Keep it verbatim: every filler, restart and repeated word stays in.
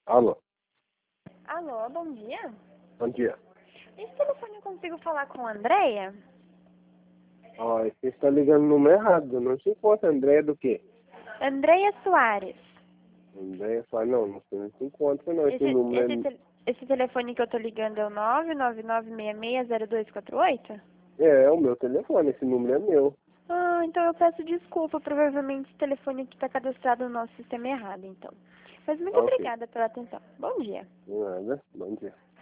Alô, Alô, bom dia. bom dia. Esse telefone eu consigo falar com a Andréia? Ó, você está ligando no número errado. Não se encontra. André do quê? Andréia Soares. André fala, não, não se não se encontra não. Esse Esse, esse, número te- esse telefone que eu tô ligando é o nove nove nove seis seis zero dois quatro oito? é, é, é o meu telefone. Esse número é meu. Ah, então eu peço desculpa. Provavelmente esse telefone aqui tá cadastrado no nosso sistema errado, então. Mas muito Ah, ok. obrigada pela atenção. Bom dia. De nada. Bom dia.